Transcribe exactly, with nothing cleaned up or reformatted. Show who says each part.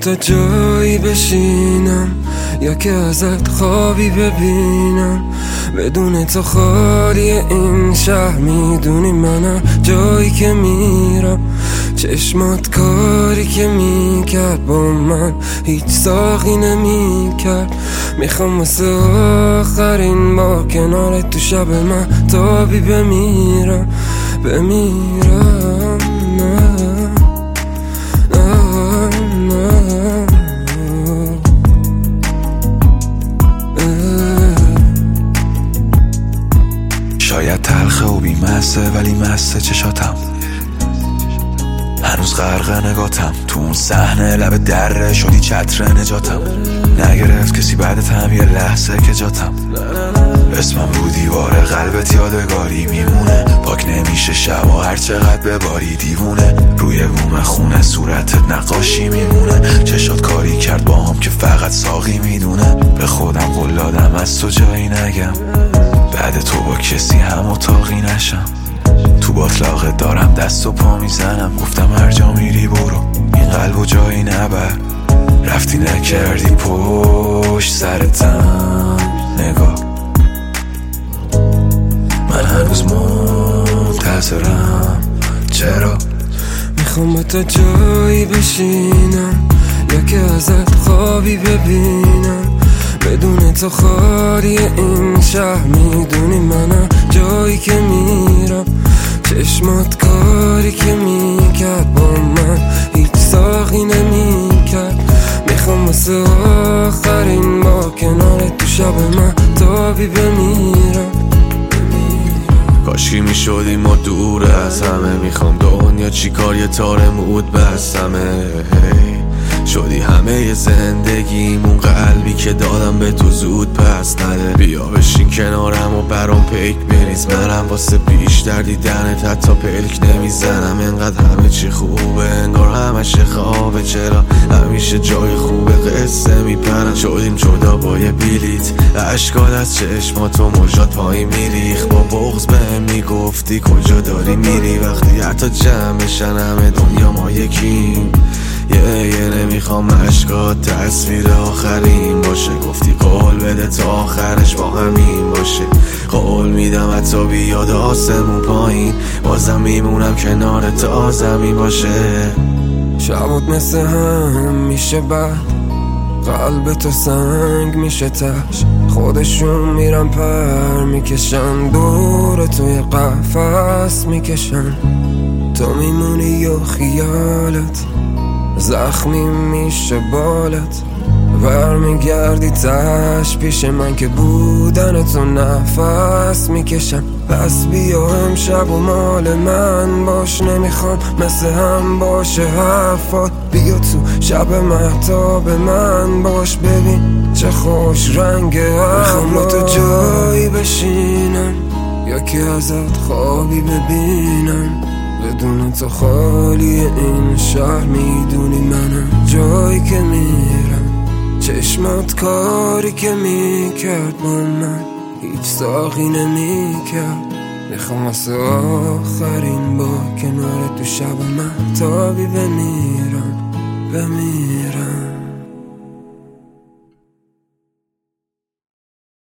Speaker 1: تا جایی بشینم یا که ازت خوابی ببینم، بدون تو خالی این شهر. میدونی منم جایی که میرم، چشمات کاری که میکرد با من هیچ ساقی نمیکرد. میخوام واسه آخرین بار کنارت تو شب من تابی بمیرم بمیرم. نه
Speaker 2: شاید تلخه و بیمسته ولی مسته چشاتم، هنوز غرق نگاتم تو اون صحنه لب دره شدی چتر نجاتم. نگرفت کسی بعدت هم یه لحظه که جاتم، اسمم رو دیوار قلبت یادگاری میمونه. پاک نمیشه شب و هر چقدر بباری دیوونه، روی بوم خونه صورتت نقاشی میمونه. چشات کاری کرد با هم که فقط ساقی میدونه. به خودم قول دادم از تو جایی نگم، بعد تو با کسی هم اتاقی نشم. تو باطلاقت دارم دست و پا میزنم، گفتم هر جا میری برو این قلب و جایی نبر. رفتی نکردی پشت سرتم نگاه، من هنوز منتظرم. چرا؟
Speaker 1: میخوام با تو جایی بشینم یا که ازت خوابی ببینم، بدون تو خالی این شهر. میدونی منم جایی که میرم، چشمات کاری که میکرد با من هیچ ساقی نمیکرد. میخوام واسه آخرین بار کنارت تو شب من تابی بمیرم.
Speaker 2: کاشکی میشدیم ما دور از همه، میخوام دنیا چی کار یه تار مود بستمه. شدی همه زندگیمون، قلبی که دادم به تو زود پس نده. بیا بشین کنارم و برام پیک بریز، منم واسه بیشتر دیدنت حتی پلک نمیزنم. انقدر همه چی خوبه انگار همش خوابه، چرا همیشه جای خوبه قصه میپرم. شدیم جدا با یه بلیت، اشکال از چشماتو موجات پایین میریخ. با بغض بهم میگفتی کجا داری میری، وقتی حتی جمع بشن همه دنیا ما یکیم. یه یه نمیخوام اشکات تصویر آخرین باشه، گفتی قول بده تا آخرش با همین باشه. قول میدم حتی بیاد آسمون پایین، بازم میمونم کنار تا زمین باشه.
Speaker 1: شبات مثل هم میشه بعد، قلب تو سنگ میشه تش. خودشون میرن پر میکشن، دور توی قفس میکشن. تو میمونی و خیالت زخمی میشه بالت، برمیگردی تش پیش من که بودن تو نفس میکشم. پس بیا امشب و مال من باش، نمیخوام مثل هم باشه حرفات. بیا تو شب مهتاب من باش، ببین چه خوش رنگ هوا. میخوام با تو جایی بشینم یا که ازت خوابی ببینم، بدون تو خالی این شهر. میدونی منم جایی که میرم، چشمات کاری که میکرد با من هیچ ساقی نمیکرد. میخوام واسه آخرین با کنار تو شب من تابی بمیرم بمیرم.